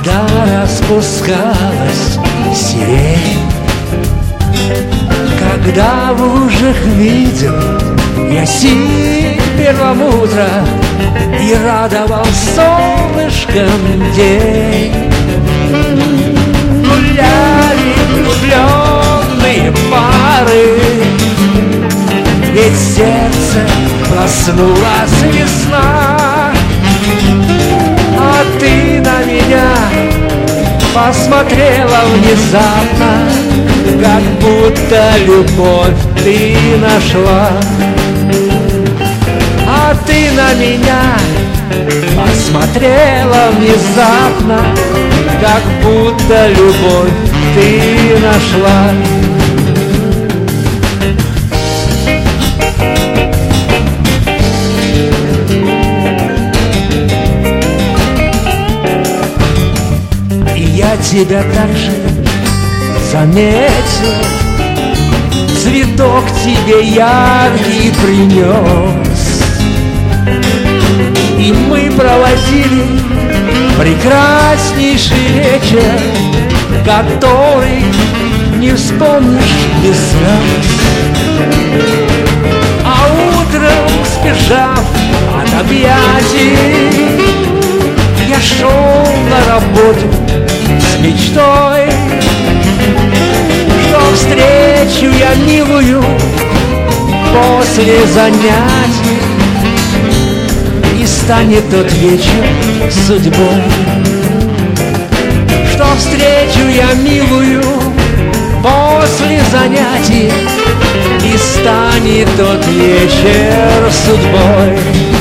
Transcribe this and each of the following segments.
когда распускалась сирень, когда в лужах видел я синь перламутра и радовал солнышком день. Гуляли влюбленные пары, ведь сердце проснулась весна. А ты на меня посмотрела внезапно, как будто любовь ты нашла. А ты на меня посмотрела внезапно, как будто любовь ты нашла. И я тебя также заметил, цветок тебе яркий принес, и мы проводили прекраснейший вечер, который не вспомнишь без слез. А утром, сбежав от объятий, я шел на работу с мечтой, что встречу я милую после занятий, и станет тот вечер судьбой. Что встречу я милую после занятий, и станет тот вечер судьбой.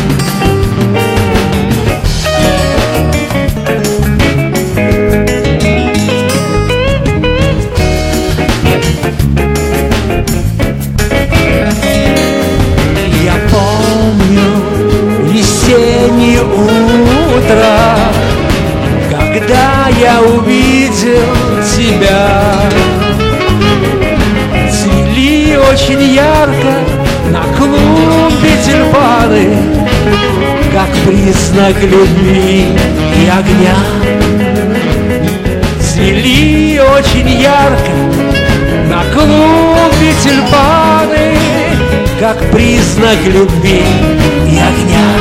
Я помню весеннее утро, когда я увидел тебя. Цвели очень ярко на клумбе тюльпаны, как признак любви и огня. Цвели очень ярко на клумбе тюльпаны, как признак любви и огня.